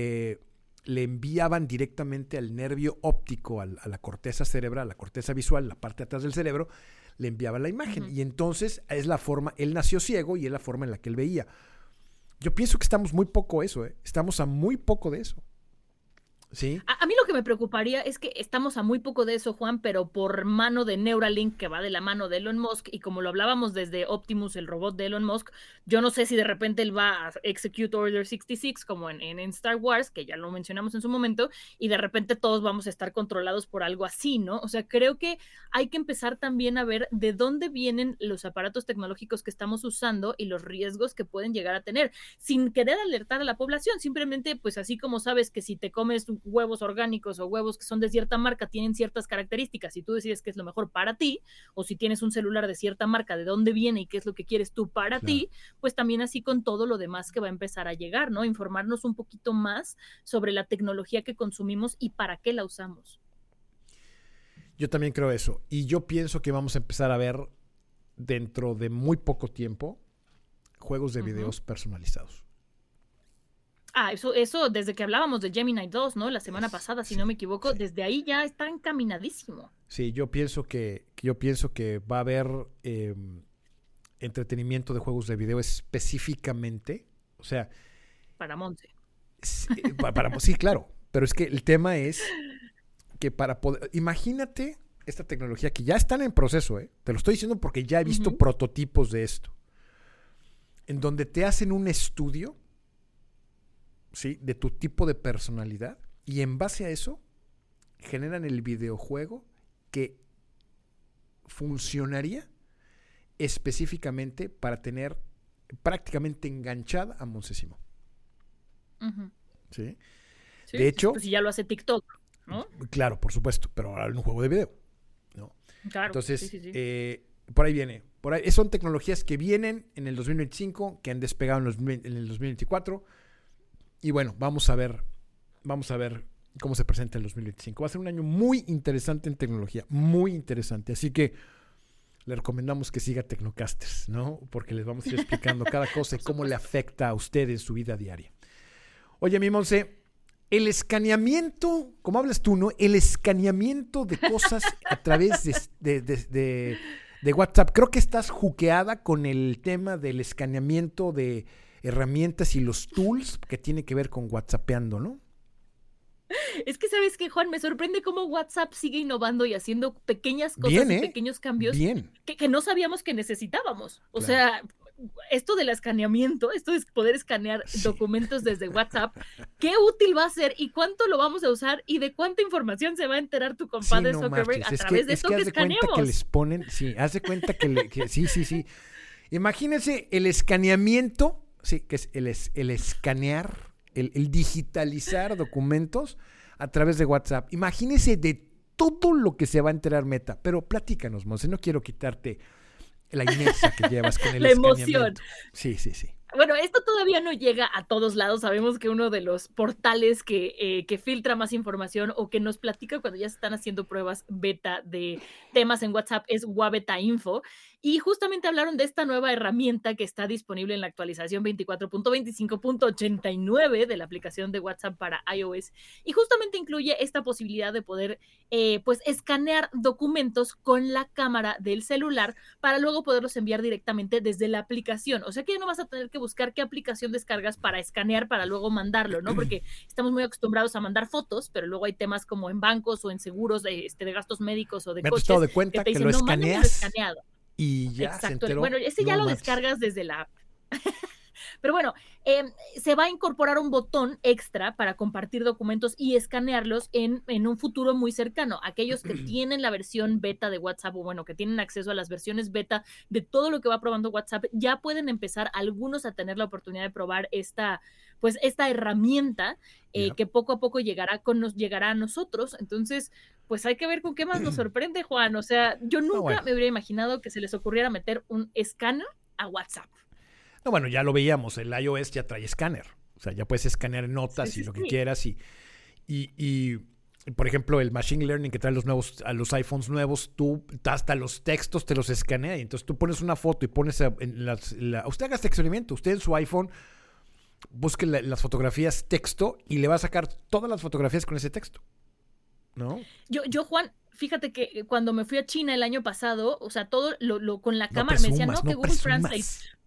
le enviaban directamente al nervio óptico, a la corteza cerebral, a la corteza visual, la parte de atrás del cerebro, le enviaban la imagen. Y entonces es la forma, él nació ciego y es la forma en la que él veía. Yo pienso que estamos muy poco eso, estamos a muy poco de eso. ¿Sí? A mí lo que me preocuparía es que estamos a muy poco de eso, Juan, pero por mano de Neuralink, que va de la mano de Elon Musk, y como lo hablábamos desde Optimus, el robot de Elon Musk, yo no sé si de repente él va a execute Order 66, como en Star Wars, que ya lo mencionamos en su momento, y de repente todos vamos a estar controlados por algo así, ¿no? O sea, creo que hay que empezar también a ver de dónde vienen los aparatos tecnológicos que estamos usando y los riesgos que pueden llegar a tener, sin querer alertar a la población, simplemente, pues así como sabes que si te comes huevos orgánicos o huevos que son de cierta marca tienen ciertas características y tú decides qué es lo mejor para ti, o si tienes un celular de cierta marca, de dónde viene y qué es lo que quieres tú para ti, pues también así con todo lo demás que va a empezar a llegar, ¿no? Informarnos un poquito más sobre la tecnología que consumimos y para qué la usamos. Yo también creo eso. Y yo pienso que vamos a empezar a ver dentro de muy poco tiempo juegos de videos personalizados. Eso desde que hablábamos de Gemini 2, ¿no? La semana pasada, si no me equivoco, desde ahí ya está encaminadísimo. Sí, yo pienso que va a haber entretenimiento de juegos de video específicamente, o sea... Para Monse. Sí, claro, pero es que el tema es que para poder... Imagínate esta tecnología que ya están en proceso, te lo estoy diciendo porque ya he visto prototipos de esto, en donde te hacen un estudio, ¿sí?, de tu tipo de personalidad, y en base a eso generan el videojuego que funcionaría específicamente para tener prácticamente enganchada a Montesimo. ¿Sí? Sí, de hecho, pues si ya lo hace TikTok, ¿no? Claro, por supuesto, pero ahora en un juego de video, ¿no? Claro. Entonces, por ahí viene. Son tecnologías que vienen en el 2025, que han despegado en el 2024. Y bueno, vamos a ver cómo se presenta el 2025. Va a ser un año muy interesante en tecnología, muy interesante. Así que le recomendamos que siga Tecnocasters, ¿no? Porque les vamos a ir explicando cada cosa y cómo le afecta a usted en su vida diaria. Oye, mi Monse, el escaneamiento, como hablas tú, ¿no? El escaneamiento de cosas a través de WhatsApp. Creo que estás juqueada con el tema del escaneamiento de herramientas y los tools que tiene que ver con WhatsAppeando, ¿no? Es que, ¿sabes qué, Juan? Me sorprende cómo WhatsApp sigue innovando y haciendo pequeñas cosas y pequeños cambios que no sabíamos que necesitábamos. O sea, esto del escaneamiento, esto de poder escanear documentos desde WhatsApp, ¿qué útil va a ser y cuánto lo vamos a usar y de cuánta información se va a enterar tu compadre Zuckerberg a través de esto que escaneamos? Que les ponen, haz de cuenta que sí. Imagínense el escaneamiento. Sí, que es el escanear, el digitalizar documentos a través de WhatsApp. Imagínese de todo lo que se va a enterar Meta. Pero platícanos, Monse, no quiero quitarte la inercia que llevas con el la escaneamiento. emoción. Sí. Bueno, esto todavía no llega a todos lados. Sabemos que uno de los portales que filtra más información o que nos platica cuando ya se están haciendo pruebas beta de temas en WhatsApp es Wabeta Info. Y justamente hablaron de esta nueva herramienta que está disponible en la actualización 24.25.89 de la aplicación de WhatsApp para iOS. Y justamente incluye esta posibilidad de poder pues escanear documentos con la cámara del celular para luego poderlos enviar directamente desde la aplicación. O sea que ya no vas a tener que buscar qué aplicación descargas para escanear para luego mandarlo, ¿no? Porque estamos muy acostumbrados a mandar fotos, pero luego hay temas como en bancos o en seguros de gastos médicos o de coches. Me has dado de cuenta que te dicen, lo escaneas y ya Exacto. se enteró. Bueno, ese ya lo descargas desde la app. Pero bueno, se va a incorporar un botón extra para compartir documentos y escanearlos en un futuro muy cercano. Aquellos que tienen la versión beta de WhatsApp o bueno, que tienen acceso a las versiones beta de todo lo que va probando WhatsApp, ya pueden empezar algunos a tener la oportunidad de probar esta herramienta que poco a poco llegará a nosotros. Entonces, pues hay que ver con qué más nos sorprende, Juan. O sea, yo nunca me hubiera imaginado que se les ocurriera meter un escáner a WhatsApp. No, bueno, ya lo veíamos, el iOS ya trae escáner. O sea, ya puedes escanear notas y lo que quieras. Y, por ejemplo, el Machine Learning que trae a los iPhones nuevos, tú hasta los textos te los escanea. Y entonces tú pones una foto y pones usted haga este experimento. Usted en su iPhone busque las fotografías texto y le va a sacar todas las fotografías con ese texto, ¿no? Yo, Juan, fíjate que cuando me fui a China el año pasado, o sea, todo lo con la cámara me decían, que Google Translate.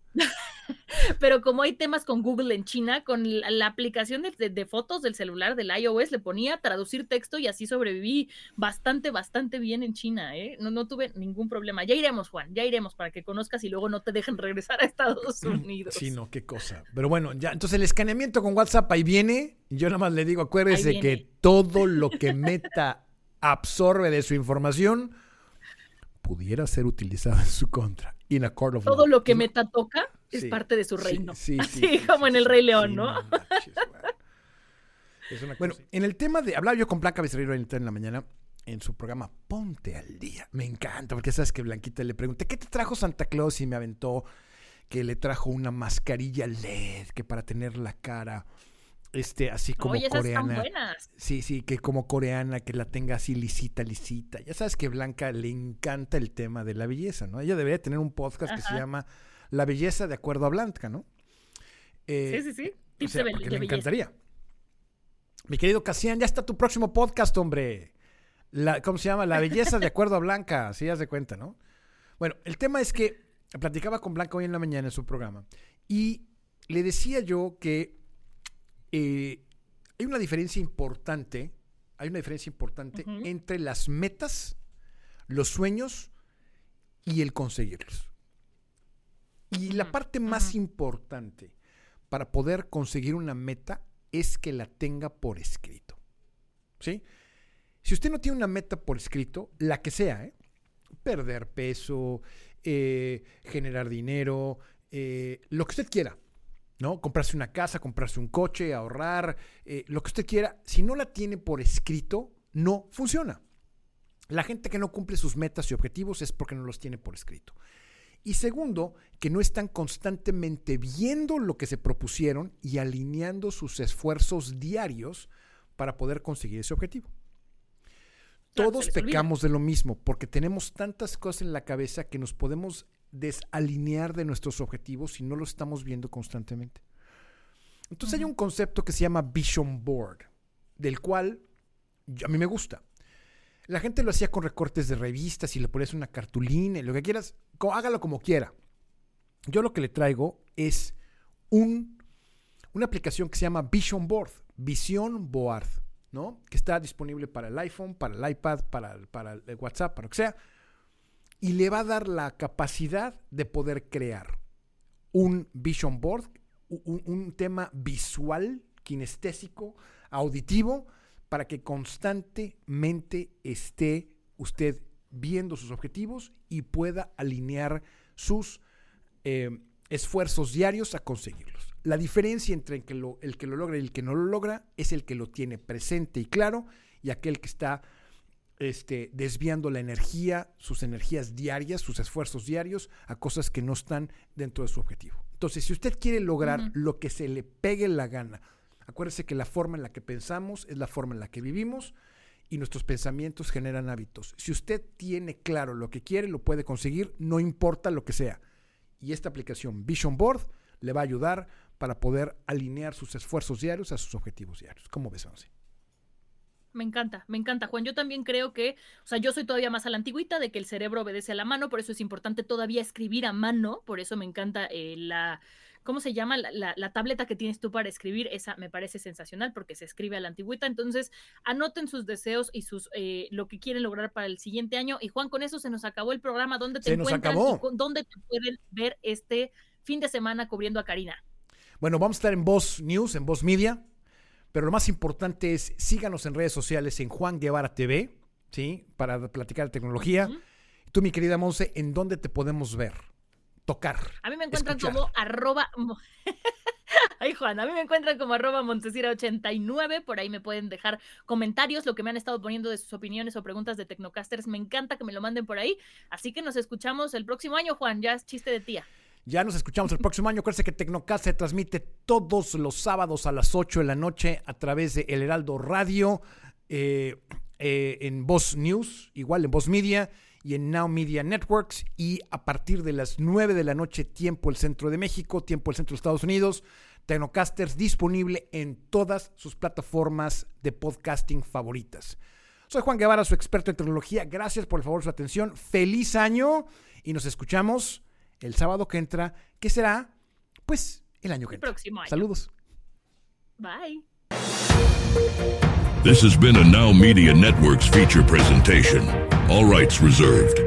Pero como hay temas con Google en China, con la aplicación de fotos del celular del iOS le ponía traducir texto y así sobreviví bastante bien en China, ¿eh? No tuve ningún problema. Ya iremos, Juan, para que conozcas y luego no te dejen regresar a Estados Unidos. Sí, no, qué cosa. Pero bueno, ya, entonces el escaneamiento con WhatsApp ahí viene. Yo nada más le digo, acuérdese que todo lo que Meta absorbe de su información pudiera ser utilizado en su contra. Todo lo que Meta toca es parte de su reino. Sí, como en el Rey León, ¿no? Bueno, en el tema de... Hablaba yo con Blanca Becerril en la mañana en su programa Ponte al Día. Me encanta, porque sabes que Blanquita le pregunté, ¿qué te trajo Santa Claus? Y me aventó que le trajo una mascarilla LED, que para tener la cara... así como coreana. Sí, que como coreana, que la tenga así lisita. Ya sabes que Blanca le encanta el tema de la belleza, ¿no? Ella debería tener un podcast que se llama La Belleza de acuerdo a Blanca, ¿no? Sí. Tips de belleza. Le encantaría. Mi querido Casian, ya está tu próximo podcast, hombre. ¿Cómo se llama? La Belleza de acuerdo a Blanca. Así haz de cuenta, ¿no? Bueno, el tema es que platicaba con Blanca hoy en la mañana en su programa y le decía yo que hay una diferencia importante entre las metas, los sueños y el conseguirlos. Y la parte más importante para poder conseguir una meta es que la tenga por escrito. ¿Sí? Si usted no tiene una meta por escrito, la que sea, perder peso, generar dinero, lo que usted quiera, ¿no? Comprarse una casa, comprarse un coche, ahorrar, lo que usted quiera. Si no la tiene por escrito, no funciona. La gente que no cumple sus metas y objetivos es porque no los tiene por escrito. Y segundo, que no están constantemente viendo lo que se propusieron y alineando sus esfuerzos diarios para poder conseguir ese objetivo. Todos pecamos de lo mismo porque tenemos tantas cosas en la cabeza que nos podemos desalinear de nuestros objetivos si no lo estamos viendo constantemente. Entonces hay un concepto que se llama Vision Board, del cual a mí me gusta. La gente lo hacía con recortes de revistas y le pones una cartulina, lo que quieras, hágalo como quiera. Yo lo que le traigo es una aplicación que se llama Vision Board, Vision Board, ¿no? Que está disponible para el iPhone, para el iPad, para el WhatsApp, para lo que sea. Y le va a dar la capacidad de poder crear un Vision Board, un tema visual, kinestésico, auditivo, para que constantemente esté usted viendo sus objetivos y pueda alinear sus esfuerzos diarios a conseguirlos. La diferencia entre el que lo logra y el que no lo logra es el que lo tiene presente y claro, y aquel que está desviando la energía, sus energías diarias, sus esfuerzos diarios a cosas que no están dentro de su objetivo. Entonces, si usted quiere lograr lo que se le pegue la gana, acuérdese que la forma en la que pensamos es la forma en la que vivimos y nuestros pensamientos generan hábitos. Si usted tiene claro lo que quiere, lo puede conseguir, no importa lo que sea. Y esta aplicación Vision Board le va a ayudar para poder alinear sus esfuerzos diarios a sus objetivos diarios. ¿Cómo ves, Nancy? Me encanta, Juan. Yo también creo que, o sea, yo soy todavía más a la antigüita de que el cerebro obedece a la mano, por eso es importante todavía escribir a mano, por eso me encanta ¿cómo se llama? La tableta que tienes tú para escribir, esa me parece sensacional porque se escribe a la antigüita. Entonces, anoten sus deseos y lo que quieren lograr para el siguiente año. Y Juan, con eso se nos acabó el programa. ¿Dónde te encuentran? Y ¿dónde te pueden ver este fin de semana cubriendo a Karina? Bueno, vamos a estar en Voz News, en Voz Media. Pero lo más importante es, síganos en redes sociales en Juan Guevara TV, ¿sí? Para platicar de tecnología. Tú, mi querida Monse, ¿en dónde te podemos ver? Tocar. A mí me encuentran como Ay, Juan, a mí me encuentran como @Montesira89, por ahí me pueden dejar comentarios, lo que me han estado poniendo de sus opiniones o preguntas de Tecnocasters, me encanta que me lo manden por ahí, así que nos escuchamos el próximo año, Juan, ya es chiste de tía. Ya nos escuchamos el próximo año. Acuérdense que Tecnocast se transmite todos los sábados a las 8 de la noche a través de El Heraldo Radio, en Voz News, igual en Voz Media y en Now Media Networks. Y a partir de las 9 de la noche, tiempo el centro de México, tiempo el centro de Estados Unidos, Tecnocasters disponible en todas sus plataformas de podcasting favoritas. Soy Juan Guevara, su experto en tecnología. Gracias por el favor de su atención. Feliz año y nos escuchamos el sábado que entra, que será, pues, el año que entra. Próximo año. Saludos. Bye. This has been a Now Media Networks feature presentation. All rights reserved.